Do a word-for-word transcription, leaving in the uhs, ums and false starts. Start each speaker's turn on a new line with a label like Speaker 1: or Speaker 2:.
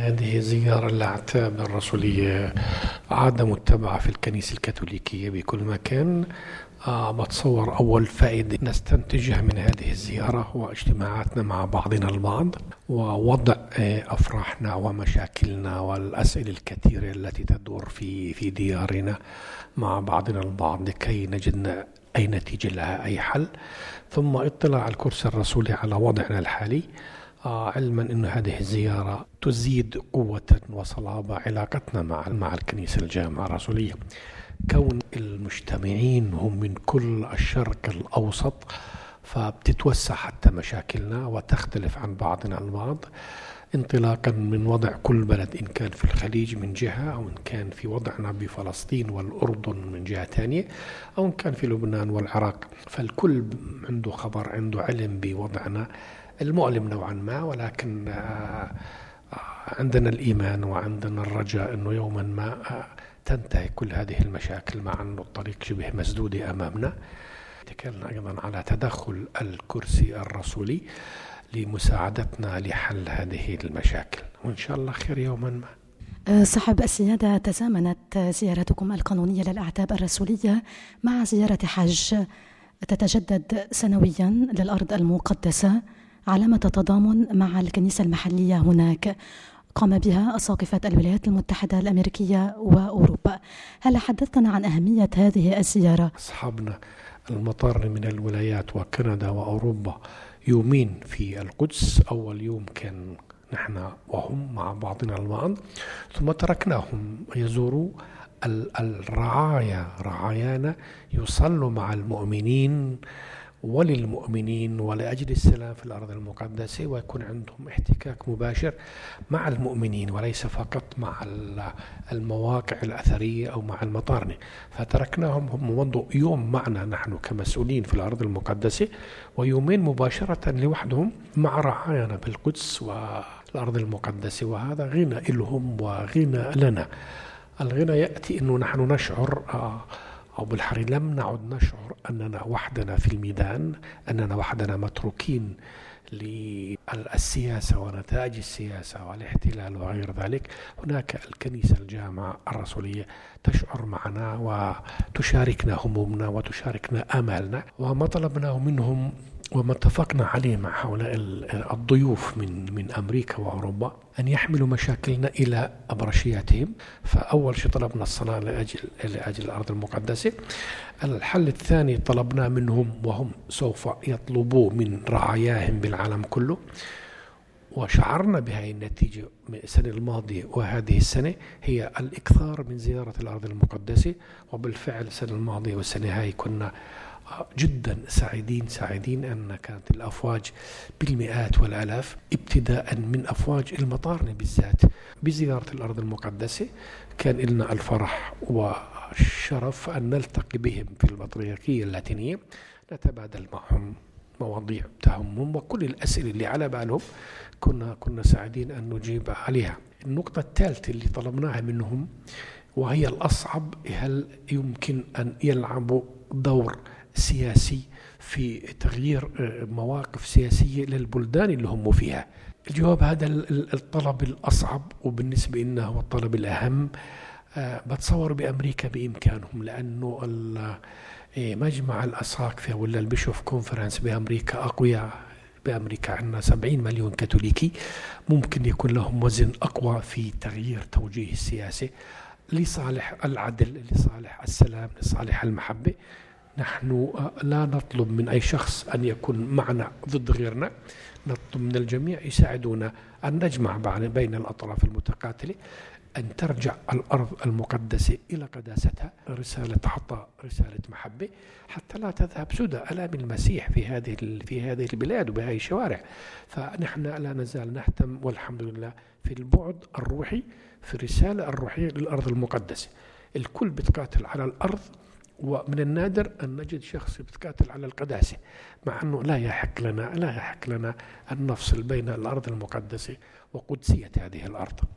Speaker 1: هذه زيارة الأعتاب الرسولية عادة متبعة في الكنيسة الكاثوليكية بكل مكان. آه بتصور أول فائدة نستنتجها من هذه الزيارة هو اجتماعاتنا مع بعضنا البعض، ووضع آه أفراحنا ومشاكلنا والأسئلة الكثيرة التي تدور في في ديارنا مع بعضنا البعض لكي نجد أي نتيجة لها، أي حل. ثم اطلاع الكرسي الرسولي على وضعنا الحالي، آه علما أن هذه الزيارة تزيد قوة وصلابة علاقتنا مع مع الكنيسة الجامعة الرسولية، كون المجتمعين هم من كل الشرق الأوسط، فبتتوسع حتى مشاكلنا وتختلف عن بعضنا البعض، انطلاقا من وضع كل بلد إن كان في الخليج من جهة، أو إن كان في وضعنا بفلسطين والأردن من جهة ثانية، أو إن كان في لبنان والعراق. فالكل عنده خبر، عنده علم بوضعنا المؤلم نوعا ما، ولكن عندنا الإيمان وعندنا الرجاء أنه يوما ما تنتهي كل هذه المشاكل، مع أنه الطريق شبه مسدود أمامنا. تكلمنا أيضا على تدخل الكرسي الرسولي لمساعدتنا لحل هذه المشاكل، وإن شاء الله خير يوما ما.
Speaker 2: صاحب السيادة، تزامنت زيارتكم القانونية للأعتاب الرسولية مع زيارة حج تتجدد سنويا للأرض المقدسة، علامة تضامن مع الكنيسة المحلية هناك قام بها أساقفة الولايات المتحدة الأمريكية وأوروبا. هل حدثنا عن أهمية هذه الزيارة؟
Speaker 1: أصحابنا المطار من الولايات وكندا وأوروبا يومين في القدس. أول يوم كان نحن وهم مع بعضنا البعض، ثم تركناهم يزوروا الرعايا رعايانا، يصلوا مع المؤمنين وللمؤمنين ولأجل السلام في الأرض المقدسة، ويكون عندهم احتكاك مباشر مع المؤمنين وليس فقط مع المواقع الأثرية أو مع المطارنة. فتركناهم هم مضوا يوم معنا نحن كمسؤولين في الأرض المقدسة، ويومين مباشرة لوحدهم مع رعايانا بالقدس والأرض المقدسة، وهذا غنى لهم وغنى لنا. الغنى يأتي أنه نحن نشعر آه أو بالحري لم نعد نشعر أننا وحدنا في الميدان، أننا وحدنا متروكين للسياسة ونتائج السياسة والاحتلال وغير ذلك. هناك الكنيسة الجامعة الرسولية تشعر معنا وتشاركنا همومنا وتشاركنا آمالنا، وما طلبناه منهم وما اتفقنا عليه مع هؤلاء الضيوف من من أمريكا وأوروبا أن يحملوا مشاكلنا إلى أبرشياتهم. فأول شيء طلبنا الصلاة لأجل لأجل الأرض المقدسة. الحل الثاني طلبنا منهم وهم سوف يطلبوا من رعاياهم بالعالم كله، وشعرنا بهذه النتيجة من السنة الماضية وهذه السنة، هي الإكثار من زيارة الأرض المقدسة. وبالفعل السنة الماضية والسنة هاي كنا جدا سعيدين سعيدين أن كانت الأفواج بالمئات والآلاف، ابتداء من أفواج المطارنة بالذات بزيارة الأرض المقدسة. كان لنا الفرح والشرف أن نلتقي بهم في البطريركية اللاتينية، نتبادل معهم مواضيع تهمهم وكل الأسئلة اللي على بالهم كنا كنا سعيدين أن نجيب عليها. النقطة الثالثة اللي طلبناها منهم وهي الأصعب، هل يمكن أن يلعبوا دور سياسي في تغيير مواقف سياسية للبلدان اللي هم فيها؟ الجواب هذا الطلب الأصعب، وبالنسبة لنا هو الطلب الأهم. أه بتصور بأمريكا بإمكانهم، لأنه مجمع الأساقفة ولا البيشوف كونفرنس بأمريكا أقوياء. بأمريكا عندنا سبعين مليون كاثوليكي، ممكن يكون لهم وزن أقوى في تغيير توجيه السياسة لصالح العدل، لصالح السلام، لصالح المحبة. نحن لا نطلب من أي شخص أن يكون معنا ضد غيرنا، نطلب من الجميع يساعدونا أن نجمع بين الأطراف المتقاتلة، أن ترجع الأرض المقدسة إلى قداستها، رسالة عطاء، رسالة محبة، حتى لا تذهب سدى ألام المسيح في هذه في هذه البلاد وبهذه الشوارع. فنحن لا نزال نهتم والحمد لله في البعد الروحي، في الرسالة الروحية للأرض المقدسة. الكل بتقاتل على الأرض، ومن النادر أن نجد شخص يتقاتل على القداسة، مع أنه لا يحق لنا لا يحق لنا أن نفصل بين الأرض المقدسة وقدسية هذه الأرض.